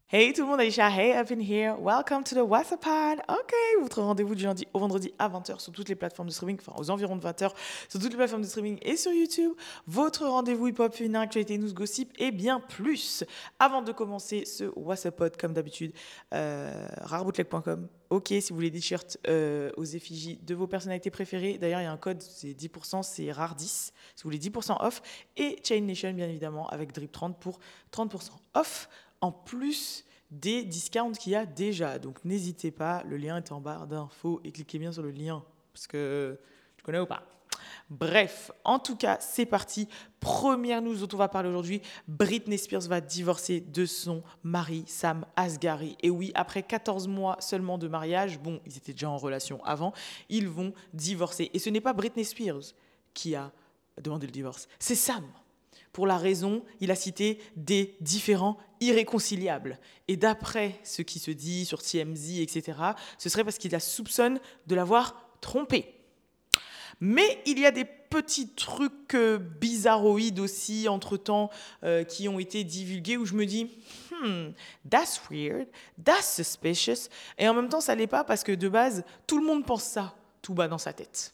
Hey tout le monde, Aïcha, hey, I've been here. Welcome to the WhatsApp Pod. Ok, votre rendez-vous du lundi au vendredi à 20h sur toutes les plateformes de streaming, enfin aux environs de 20h sur toutes les plateformes de streaming et sur YouTube. Votre rendez-vous hip-hop, féminin, actualité, news, gossip et bien plus. Avant de commencer ce WhatsApp Pod, comme d'habitude, rarebootleg.com. Ok, si vous voulez des t-shirts aux effigies de vos personnalités préférées. D'ailleurs, il y a un code, c'est 10%, c'est rare10. Si vous voulez 10% off. Et Chain Nation, bien évidemment, avec Drip30 pour 30% off. En plus des discounts qu'il y a déjà. Donc n'hésitez pas, le lien est en barre d'infos et cliquez bien sur le lien parce que tu connais ou pas. Bref, en tout cas, c'est parti. Première news dont on va parler aujourd'hui, Britney Spears va divorcer de son mari Sam Asghari. Et oui, après 14 mois seulement de mariage, bon, ils étaient déjà en relation avant, ils vont divorcer. Et ce n'est pas Britney Spears qui a demandé le divorce, c'est Sam. Pour la raison, il a cité des différends irréconciliables. Et d'après ce qui se dit sur TMZ, etc., ce serait parce qu'il la soupçonne de l'avoir trompée. Mais il y a des petits trucs bizarroïdes aussi, entre-temps, qui ont été divulgués, où je me dis, that's weird, that's suspicious. Et en même temps, ça l'est pas, parce que de base, tout le monde pense ça, tout bas dans sa tête.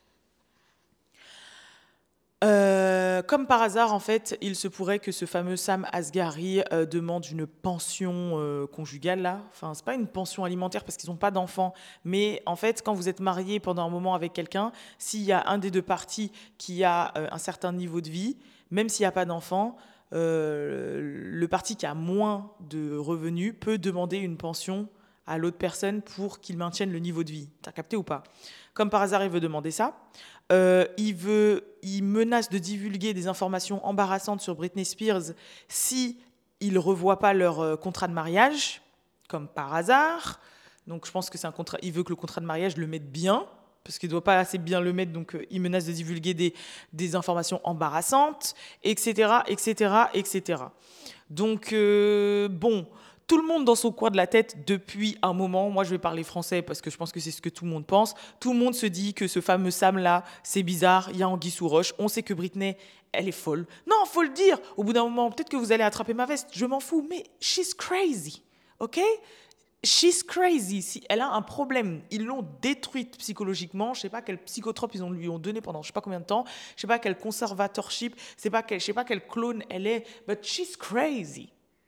Comme par hasard, en fait, il se pourrait que ce fameux Sam Asghari demande une pension conjugale, là. Enfin, c'est pas une pension alimentaire parce qu'ils n'ont pas d'enfants. Mais en fait, quand vous êtes marié pendant un moment avec quelqu'un, s'il y a un des deux parties qui a un certain niveau de vie, même s'il n'y a pas d'enfants, le parti qui a moins de revenus peut demander une pension à l'autre personne pour qu'il maintienne le niveau de vie. T'as capté ou pas? Comme par hasard, il veut demander ça. Il menace de divulguer des informations embarrassantes sur Britney Spears si il ne revoit pas leur contrat de mariage, comme par hasard. Donc je pense que c'est un contrat. Il veut que le contrat de mariage le mette bien, parce qu'il ne doit pas assez bien le mettre, donc il menace de divulguer des informations embarrassantes, etc., etc., etc. Donc, bon, tout le monde dans son coin de la tête depuis un moment, moi je vais parler français parce que je pense que c'est ce que tout le monde pense, tout le monde se dit que ce fameux Sam-là, c'est bizarre, il y a anguille sous roche, on sait que Britney, elle est folle. Non, faut le dire, au bout d'un moment, peut-être que vous allez attraper ma veste, je m'en fous, mais she's crazy, ok? She's crazy. Si elle a un problème, ils l'ont détruite psychologiquement. Je sais pas quel psychotrope lui ont donné pendant je sais pas combien de temps. Je sais pas quel conservatorship. Je sais pas quel clone elle est. But she's crazy.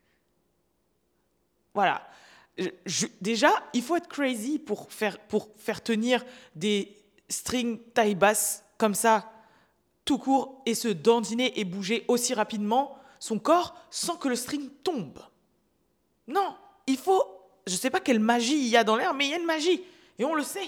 Voilà. Déjà, il faut être crazy pour faire tenir des strings taille basse comme ça, tout court, et se dandiner et bouger aussi rapidement son corps sans que le string tombe. Non, il faut. Je sais pas quelle magie il y a dans l'air, mais il y a une magie. Et on le sait.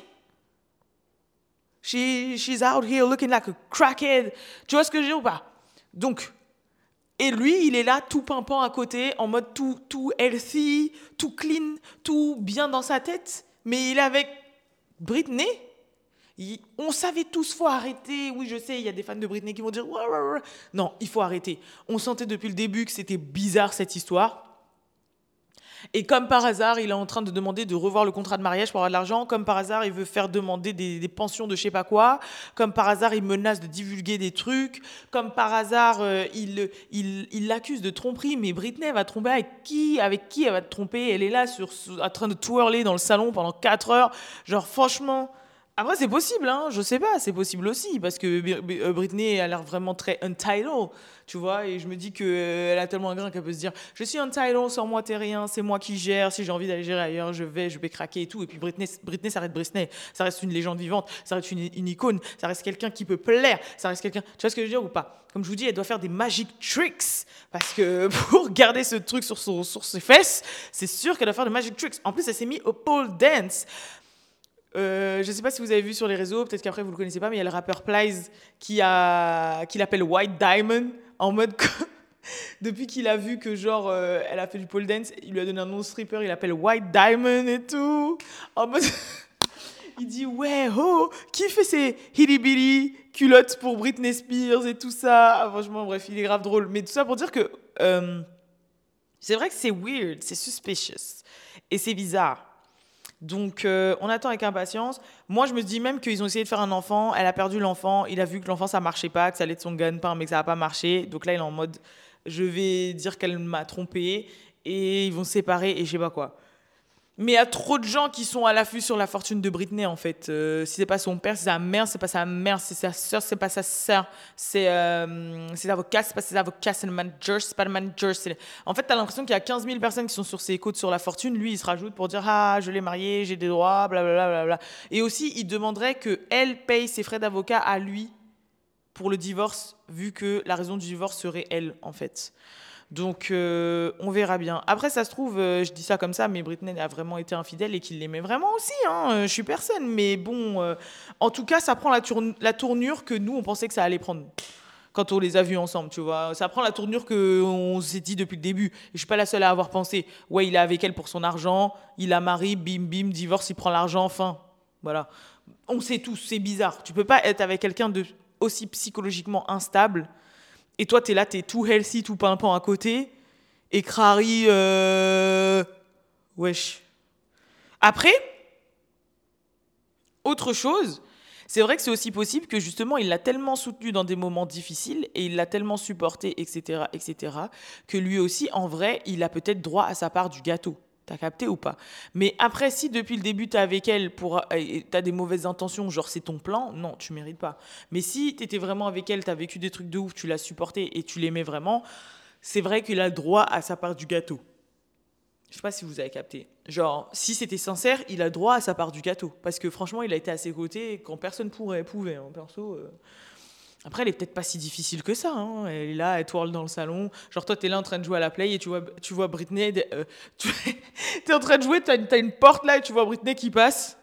She's out here looking like a crackhead. Tu vois ce que je veux dire ou pas? Donc, et lui, il est là tout pimpant à côté, en mode tout healthy, tout clean, tout bien dans sa tête. Mais il est avec Britney. On savait tous, faut arrêter. Oui, je sais, il y a des fans de Britney qui vont dire ouais, ouais, ouais. Non, il faut arrêter. On sentait depuis le début que c'était bizarre cette histoire. Et comme par hasard, il est en train de demander de revoir le contrat de mariage pour avoir de l'argent. Comme par hasard, il veut faire demander des pensions de je sais pas quoi. Comme par hasard, il menace de divulguer des trucs. Comme par hasard, il l'accuse de tromperie. Mais Britney, elle va tromper avec qui? Avec qui elle va te tromper? Elle est là en train de twirler dans le salon pendant 4 heures. Genre, franchement... Après, c'est possible, hein, je sais pas, c'est possible aussi, parce que Britney a l'air vraiment très untitled, tu vois, et je me dis qu'elle a tellement un grain qu'elle peut se dire, je suis untitled, sans moi t'es rien, c'est moi qui gère, si j'ai envie d'aller gérer ailleurs, je vais craquer et tout, et puis Britney ça reste Britney, ça reste une légende vivante, ça reste une icône, ça reste quelqu'un qui peut plaire, ça reste quelqu'un, tu vois ce que je veux dire ou pas? Comme je vous dis, elle doit faire des magic tricks, parce que pour garder ce truc sur ses fesses, c'est sûr qu'elle doit faire des magic tricks. En plus, elle s'est mise au pole dance. Je ne sais pas si vous avez vu sur les réseaux, peut-être qu'après vous ne le connaissez pas, mais il y a le rappeur Plies qui l'appelle White Diamond, en mode depuis qu'il a vu que genre elle a fait du pole dance, il lui a donné un nom de stripper, il l'appelle White Diamond et tout, en mode il dit ouais oh qui fait ses hitty bitty culottes pour Britney Spears et tout ça. Ah, franchement bref il est grave drôle, mais tout ça pour dire que c'est vrai que c'est weird, c'est suspicious et c'est bizarre. Donc, on attend avec impatience. Moi, je me dis même qu'ils ont essayé de faire un enfant. Elle a perdu l'enfant. Il a vu que l'enfant, ça marchait pas, que ça allait être son gagne-pain, mais que ça n'a pas marché. Donc là, il est en mode, je vais dire qu'elle m'a trompé. et ils vont se séparer et je sais pas quoi. Mais il y a trop de gens qui sont à l'affût sur la fortune de Britney, en fait. Si c'est pas son père, c'est sa mère, c'est pas sa mère, c'est sa sœur, c'est pas sa sœur, c'est ses avocats, c'est pas ses avocats, c'est le manager, c'est pas le manager. En fait, t'as l'impression qu'il y a 15 000 personnes qui sont sur ses côtes sur la fortune. Lui, il se rajoute pour dire ah, je l'ai marié, j'ai des droits, blablabla. Bla, bla, bla. Et aussi, il demanderait que elle paye ses frais d'avocat à lui pour le divorce, vu que la raison du divorce serait elle, en fait. Donc, on verra bien. Après, ça se trouve, je dis ça comme ça, mais Britney a vraiment été infidèle et qu'il l'aimait vraiment aussi. Hein. Je suis personne, mais bon, en tout cas, ça prend la tournure que nous, on pensait que ça allait prendre quand on les a vus ensemble, tu vois. Ça prend la tournure qu'on s'est dit depuis le début. Et je suis pas la seule à avoir pensé. Ouais, il est avec elle pour son argent, il la marie, bim, bim, divorce, il prend l'argent, fin. Voilà. On sait tous, c'est bizarre. Tu peux pas être avec quelqu'un de aussi psychologiquement instable et toi, t'es là, t'es tout healthy, tout pimpant à côté. Et Crary, wesh. Après, autre chose, c'est vrai que c'est aussi possible que justement, il l'a tellement soutenu dans des moments difficiles et il l'a tellement supporté, etc., que lui aussi, en vrai, il a peut-être droit à sa part du gâteau. T'as capté ou pas? Mais après, si depuis le début t'es avec elle et t'as des mauvaises intentions, genre c'est ton plan, non, tu mérites pas. Mais si t'étais vraiment avec elle, t'as vécu des trucs de ouf, tu l'as supporté et tu l'aimais vraiment, c'est vrai qu'il a le droit à sa part du gâteau. Je sais pas si vous avez capté. Genre, si c'était sincère, il a le droit à sa part du gâteau. Parce que franchement, il a été à ses côtés quand personne pouvait. Hein, perso. Après, elle est peut-être pas si difficile que ça. Hein. Elle est là, elle twirl dans le salon. Genre, toi, t'es là en train de jouer à la play et tu vois Britney. Tu t'es en train de jouer, t'as une porte là et tu vois Britney qui passe.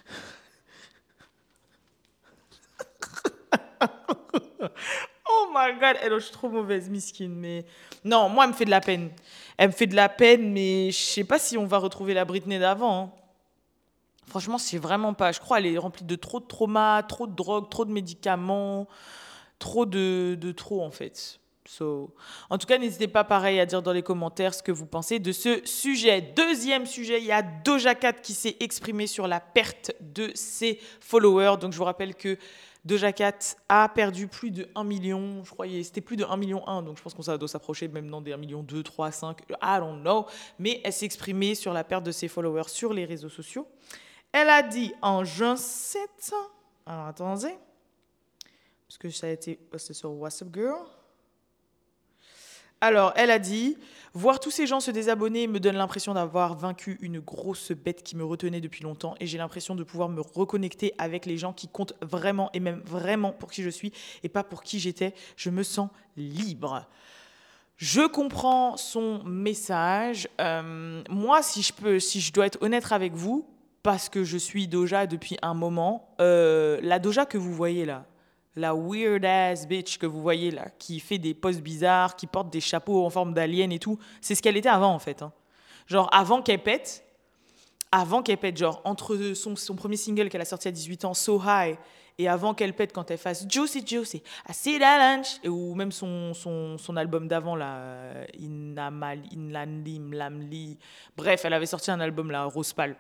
Oh my god, elle, je suis trop mauvaise, miskine. Mais non, moi, elle me fait de la peine. Elle me fait de la peine, mais je sais pas si on va retrouver la Britney d'avant. Hein. Franchement, c'est vraiment pas. Je crois qu'elle est remplie de trop de traumas, trop de drogue, trop de médicaments, trop de trop en fait. So, en tout cas, n'hésitez pas pareil à dire dans les commentaires ce que vous pensez de ce sujet. Deuxième sujet, il y a Doja Cat qui s'est exprimé sur la perte de ses followers. Donc je vous rappelle que Doja Cat a perdu plus de 1 million, je croyais, c'était plus de 1 million 1, donc je pense qu'on doit s'approcher même dans des 1 million 2, 3, 5, I don't know. Mais elle s'est exprimée sur la perte de ses followers sur les réseaux sociaux. Elle a dit en juin 7, alors attendez, parce que ça a été posté sur WhatsApp Girl. Alors, elle a dit, voir tous ces gens se désabonner me donne l'impression d'avoir vaincu une grosse bête qui me retenait depuis longtemps et j'ai l'impression de pouvoir me reconnecter avec les gens qui comptent vraiment et même vraiment pour qui je suis et pas pour qui j'étais. Je me sens libre. Je comprends son message. Moi, si je dois être honnête avec vous, parce que je suis Doja depuis un moment, la Doja que vous voyez là, la weird ass bitch que vous voyez là, qui fait des poses bizarres, qui porte des chapeaux en forme d'alien et tout, c'est ce qu'elle était avant en fait. Hein. Genre avant qu'elle pète, genre entre son premier single qu'elle a sorti à 18 ans, So High, et avant qu'elle pète quand elle fasse Juicy Juicy, I see that lunch, ou même son album d'avant, là, Inlanli, Mlamli, bref, elle avait sorti un album là, Rose Pâle.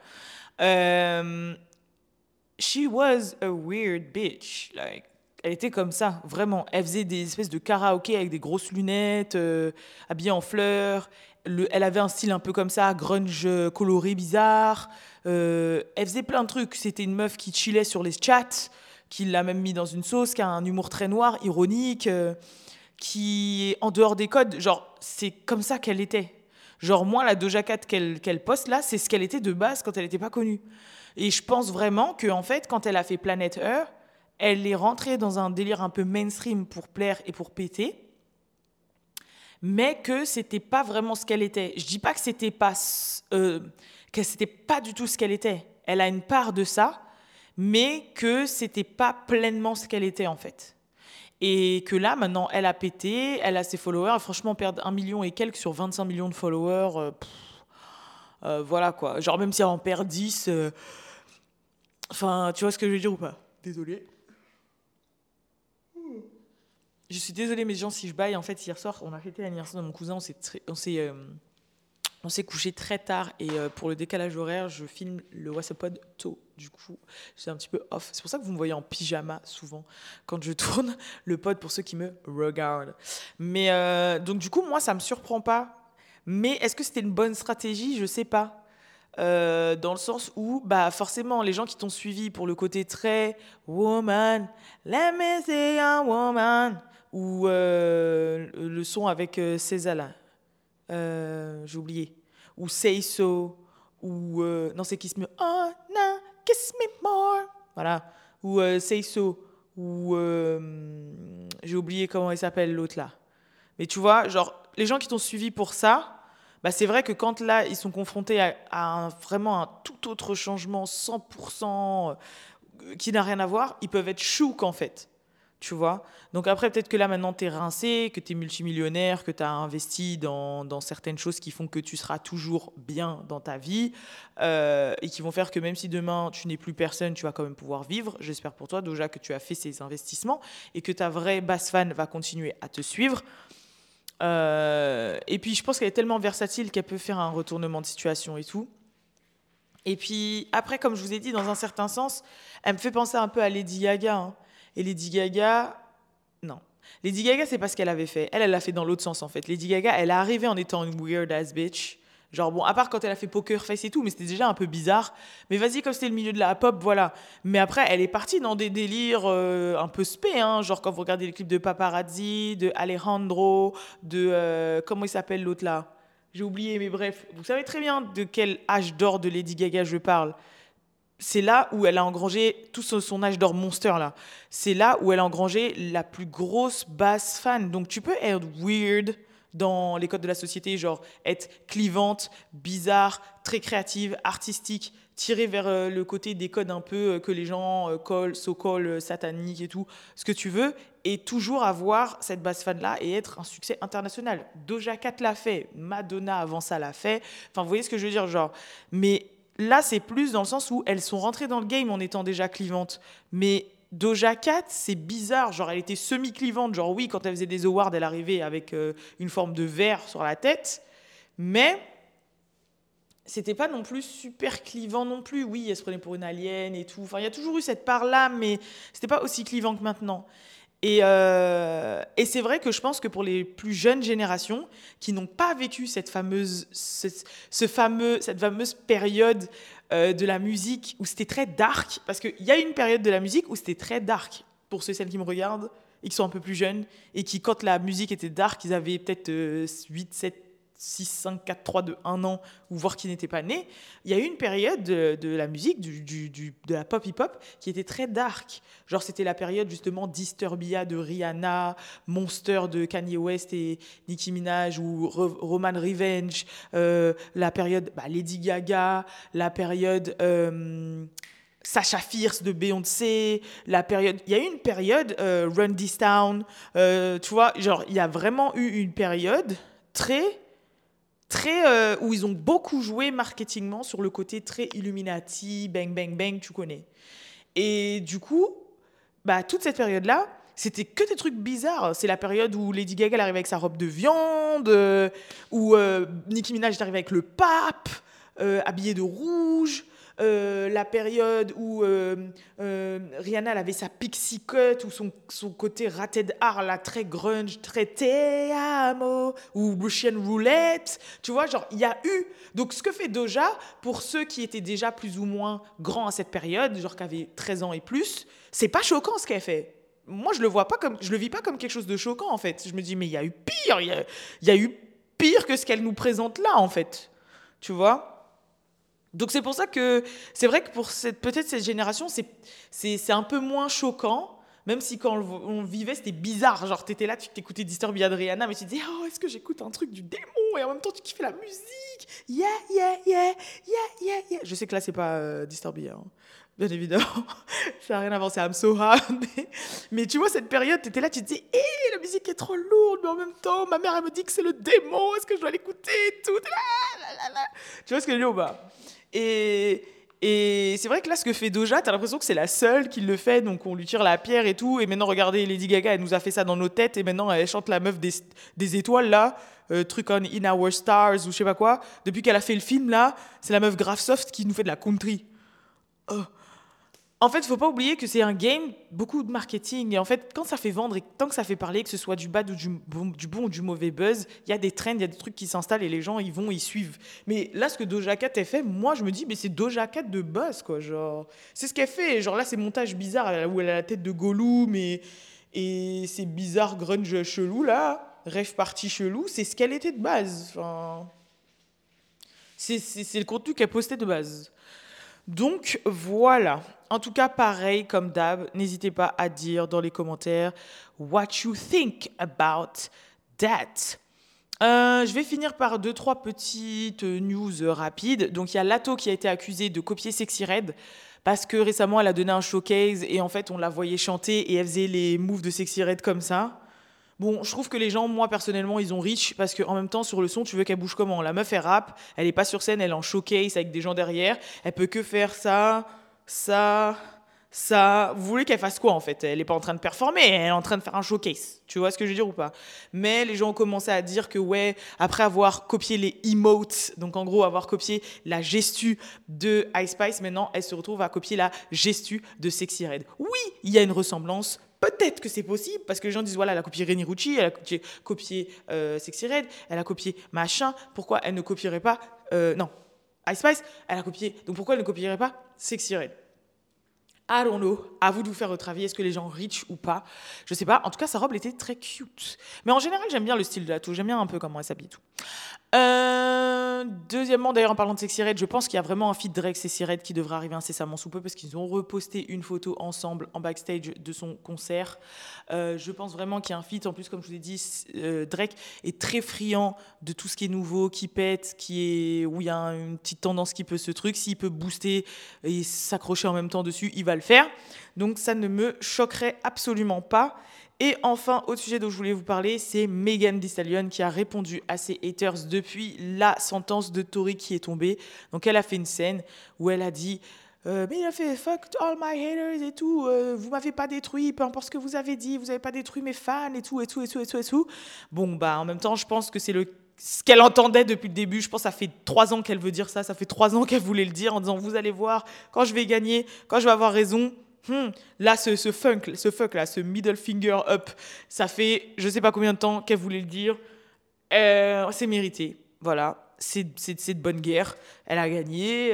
She was a weird bitch, like, elle était comme ça, vraiment. Elle faisait des espèces de karaoké avec des grosses lunettes, habillée en fleurs. Elle avait un style un peu comme ça, grunge coloré, bizarre. Elle faisait plein de trucs. C'était une meuf qui chillait sur les chats, qui l'a même mis dans une sauce, qui a un humour très noir, ironique, qui est en dehors des codes. Genre, c'est comme ça qu'elle était. Genre, moi, la Doja Cat qu'elle poste là, c'est ce qu'elle était de base quand elle n'était pas connue. Et je pense vraiment qu'en fait, quand elle a fait Planet Earth, elle est rentrée dans un délire un peu mainstream pour plaire et pour péter, mais que c'était pas vraiment ce qu'elle était. Je dis pas que c'était pas du tout ce qu'elle était. Elle a une part de ça, mais que c'était pas pleinement ce qu'elle était en fait. Et que là, maintenant, elle a pété, elle a ses followers. Et franchement, perdre 1 million et quelques sur 25 millions de followers, voilà quoi. Genre, même si elle en perd 10, enfin, tu vois ce que je veux dire ou pas? Désolée. Je suis désolée, mes gens, si je baille. En fait, hier soir, on a fêté l'anniversaire de mon cousin. On s'est couché très tard. Et pour le décalage horaire, je filme le WhatsApp Pod tôt. Du coup, c'est un petit peu off. C'est pour ça que vous me voyez en pyjama souvent quand je tourne le pod pour ceux qui me regardent. Mais donc, du coup, moi, ça me surprend pas. Mais est-ce que c'était une bonne stratégie? Je sais pas. Dans le sens où, bah, forcément, les gens qui t'ont suivi pour le côté très woman, let me say a woman, ou le son avec César là, j'ai oublié, ou Say So, ou non, c'est Kiss Me, oh no, Kiss Me More, voilà, ou Say So, ou j'ai oublié comment il s'appelle l'autre là. Mais tu vois, genre, les gens qui t'ont suivi pour ça, bah c'est vrai que quand là, ils sont confrontés vraiment un tout autre changement 100% qui n'a rien à voir, ils peuvent être chouk en fait. Tu vois? Donc après, peut-être que là, maintenant, t'es rincé, que t'es multimillionnaire, que t'as investi dans certaines choses qui font que tu seras toujours bien dans ta vie et qui vont faire que même si demain, tu n'es plus personne, tu vas quand même pouvoir vivre. J'espère pour toi, déjà, que tu as fait ces investissements et que ta vraie base fan va continuer à te suivre. Et puis, je pense qu'elle est tellement versatile qu'elle peut faire un retournement de situation et tout. Et puis, après, comme je vous ai dit, dans un certain sens, elle me fait penser un peu à Lady Gaga, hein. Et Lady Gaga, non. Lady Gaga, c'est pas ce qu'elle avait fait. Elle l'a fait dans l'autre sens, en fait. Lady Gaga, elle est arrivée en étant une weird ass bitch. Genre, bon, à part quand elle a fait Poker Face et tout, mais c'était déjà un peu bizarre. Mais vas-y, comme c'était le milieu de la pop, voilà. Mais après, elle est partie dans des délires un peu spé, hein. Genre, quand vous regardez les clips de Paparazzi, de Alejandro, de. Comment il s'appelle l'autre là? J'ai oublié, mais bref. Vous savez très bien de quel âge d'or de Lady Gaga je parle. C'est là où elle a engrangé tout son âge d'or monster là. C'est là où elle a engrangé la plus grosse base fan. Donc tu peux être weird dans les codes de la société, genre être clivante, bizarre, très créative, artistique, tirée vers le côté des codes un peu que les gens so-called sataniques et tout, ce que tu veux, et toujours avoir cette base fan là et être un succès international. Doja Cat l'a fait, Madonna avant ça l'a fait. Enfin, vous voyez ce que je veux dire, genre. Mais là, c'est plus dans le sens où elles sont rentrées dans le game en étant déjà clivantes. Mais Doja Cat, c'est bizarre. Genre, elle était semi-clivante. Genre, oui, quand elle faisait des awards, elle arrivait avec une forme de verre sur la tête. Mais c'était pas non plus super clivant non plus. Oui, elle se prenait pour une alien et tout. Enfin, il y a toujours eu cette part-là, mais c'était pas aussi clivant que maintenant. Et c'est vrai que je pense que pour les plus jeunes générations qui n'ont pas vécu cette fameuse période de la musique où c'était très dark, parce qu'il y a une période de la musique où c'était très dark, pour ceux et celles qui me regardent et qui sont un peu plus jeunes, et qui, quand la musique était dark, ils avaient peut-être 8, 7, 6, 5, 4, 3, 2, 1 an, ou voire qui n'étaient pas nés. Il y a eu une période de la musique, de la pop hip-hop, qui était très dark. Genre, c'était la période justement Disturbia de Rihanna, Monster de Kanye West et Nicki Minaj, ou Roman Revenge, la période Lady Gaga, la période Sasha Fierce de Beyoncé, la période. Il y a eu une période Run This Town, tu vois, genre, il y a vraiment eu une période très où ils ont beaucoup joué marketingement sur le côté très Illuminati, bang, bang, bang, tu connais. Et du coup, toute cette période-là, c'était que des trucs bizarres. C'est la période où Lady Gaga elle arrivait avec sa robe de viande, où Nicki Minaj est arrivée avec le pape, habillée de rouge. La période où Rihanna elle avait sa pixie cut, ou son côté rated art, là, très grunge, très te amo, ou Russian roulette. Tu vois, genre, il y a eu. Donc, ce que fait Doja, pour ceux qui étaient déjà plus ou moins grands à cette période, genre qui avaient 13 ans et plus, c'est pas choquant ce qu'elle fait. Moi, je le vis pas comme quelque chose de choquant, en fait. Je me dis, mais il y a eu pire, il y a eu pire que ce qu'elle nous présente là, en fait. Tu vois? Donc c'est pour ça que c'est vrai que pour peut-être cette génération, c'est un peu moins choquant, même si quand on vivait, c'était bizarre. Genre, t'étais là, tu t'écoutais Disturbia de Rihanna, mais tu te disais, oh, est-ce que j'écoute un truc du démon? Et en même temps, tu kiffais la musique. Yeah, yeah, yeah, yeah, yeah, yeah. Je sais que là, c'est pas Disturbia, hein. Bien évidemment. Ça n'a rien à voir, c'est I'm So Hard. Mais tu vois, cette période, t'étais là, tu te disais, hé, la musique est trop lourde, mais en même temps, ma mère, elle me dit que c'est le démon, est-ce que je dois l'écouter et tout. Tu vois ce que je veux dire ou pas? Et, et c'est vrai que là, ce que fait Doja, t'as l'impression que c'est la seule qui le fait, donc on lui tire la pierre et tout. Et maintenant, regardez, Lady Gaga, elle nous a fait ça dans nos têtes, et maintenant, elle chante la meuf des étoiles, là, truc on In Our Stars, ou je sais pas quoi. Depuis qu'elle a fait le film, là, c'est la meuf grave soft qui nous fait de la country. Oh, En fait, faut pas oublier que c'est un game, beaucoup de marketing. Et en fait, quand ça fait vendre et tant que ça fait parler, que ce soit du bad ou du bon ou du mauvais buzz, il y a des trends, il y a des trucs qui s'installent et les gens, ils vont, ils suivent. Mais là, ce que Doja Cat a fait, moi, je me dis, mais c'est Doja Cat de base, quoi. Genre, c'est ce qu'elle fait. Genre là, ces montages bizarres où elle a la tête de Gollum et c'est bizarre, grunge chelou, là. Rêve party chelou, c'est ce qu'elle était de base. Enfin, c'est le contenu qu'elle postait de base. Donc voilà. En tout cas, pareil comme d'hab, n'hésitez pas à dire dans les commentaires what you think about that. Je vais finir par deux, trois petites news rapides. Donc il y a Lato qui a été accusée de copier Sexy Red parce que récemment elle a donné un showcase et en fait on la voyait chanter et elle faisait les moves de Sexy Red comme ça. Bon, je trouve que les gens, moi personnellement, ils ont reach parce qu'en même temps, sur le son, tu veux qu'elle bouge comment? La meuf, elle rappe, elle est pas sur scène, elle est en showcase avec des gens derrière, elle peut que faire ça, ça, ça. Vous voulez qu'elle fasse quoi en fait? Elle est pas en train de performer, elle est en train de faire un showcase. Tu vois ce que je veux dire ou pas? Mais les gens ont commencé à dire que ouais, après avoir copié les emotes, donc en gros avoir copié la gestu de Ice Spice, maintenant elle se retrouve à copier la gestu de Sexy Red. Oui, il y a une ressemblance. Peut-être que c'est possible, parce que les gens disent, voilà, elle a copié Reni Rucci, elle a copié Sexy Red, elle a copié machin, pourquoi elle ne copierait pas... non, Ice Spice, elle a copié, donc pourquoi elle ne copierait pas Sexy Red? I don't know. À vous de vous faire votre avis. Est-ce que les gens rich ou pas? Je sais pas. En tout cas, sa robe elle était très cute. Mais en général, j'aime bien le style de la Lato. J'aime bien un peu comment elle s'habille et tout. Deuxièmement, d'ailleurs, en parlant de Sexy Red, je pense qu'il y a vraiment un feat Drake Sexy Red qui devrait arriver incessamment sous peu parce qu'ils ont reposté une photo ensemble en backstage de son concert. Je pense vraiment qu'il y a un feat. En plus, comme je vous ai dit, Drake est très friand de tout ce qui est nouveau, qui pète, où il y a une petite tendance qui peut se truc. S'il peut booster et s'accrocher en même temps dessus, il va le faire. Donc ça ne me choquerait absolument pas. Et enfin, autre sujet dont je voulais vous parler, c'est Megan Thee Stallion qui a répondu à ses haters depuis la sentence de Tory qui est tombée. Donc elle a fait une scène où elle a dit mais il a fait fuck all my haters et tout, vous m'avez pas détruit, peu importe ce que vous avez dit, vous avez pas détruit mes fans et tout, et tout, et tout, et tout, et tout. Bon, bah en même temps, je pense que c'est ce qu'elle entendait depuis le début. Je pense que ça fait 3 ans qu'elle veut dire ça, ça fait 3 ans qu'elle voulait le dire en disant vous allez voir, quand je vais gagner, quand je vais avoir raison. Là, ce fuck là, ce middle finger up, ça fait je sais pas combien de temps qu'elle voulait le dire. C'est mérité. Voilà, c'est de bonne guerre. Elle a gagné.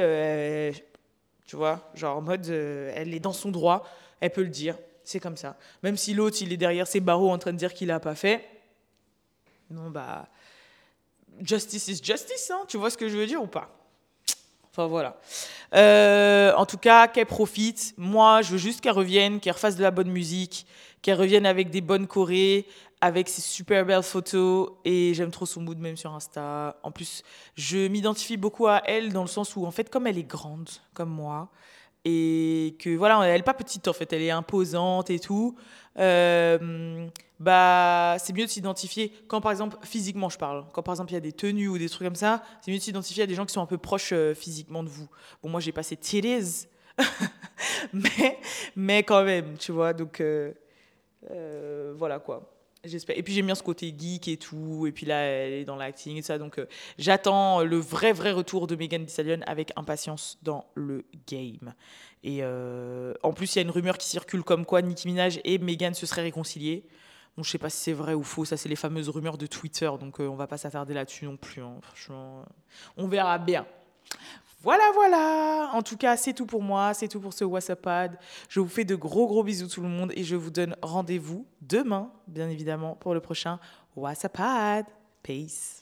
Tu vois, genre en mode, elle est dans son droit. Elle peut le dire. C'est comme ça. Même si l'autre, il est derrière ses barreaux en train de dire qu'il l'a pas fait. Non, bah, justice is justice, hein. Tu vois ce que je veux dire ou pas? Enfin voilà. En tout cas, qu'elle profite. Moi, je veux juste qu'elle revienne, qu'elle refasse de la bonne musique, qu'elle revienne avec des bonnes chorés, avec ses super belles photos. Et j'aime trop son mood même sur Insta. En plus, je m'identifie beaucoup à elle dans le sens où, en fait, comme elle est grande, comme moi, et que voilà, elle est pas petite en fait, elle est imposante et tout. Bah, c'est mieux de s'identifier quand par exemple physiquement je parle. Quand par exemple il y a des tenues ou des trucs comme ça, c'est mieux de s'identifier à des gens qui sont un peu proches physiquement de vous. Bon, moi j'ai passé titties, mais mais quand même, tu vois. Donc voilà quoi. J'espère. Et puis j'aime bien ce côté geek et tout. Et puis là, elle est dans l'acting et ça. Donc j'attends le vrai retour de Megan Thee Stallion avec impatience dans le game. Et en plus, il y a une rumeur qui circule comme quoi Nicki Minaj et Megan se seraient réconciliés. Bon, je sais pas si c'est vrai ou faux. Ça, c'est les fameuses rumeurs de Twitter. Donc on va pas s'attarder là-dessus non plus, hein. Franchement, on verra bien. Voilà. En tout cas, c'est tout pour moi. C'est tout pour ce WhatsApp. Je vous fais de gros bisous tout le monde et je vous donne rendez-vous demain, bien évidemment, pour le prochain WhatsApp. Peace.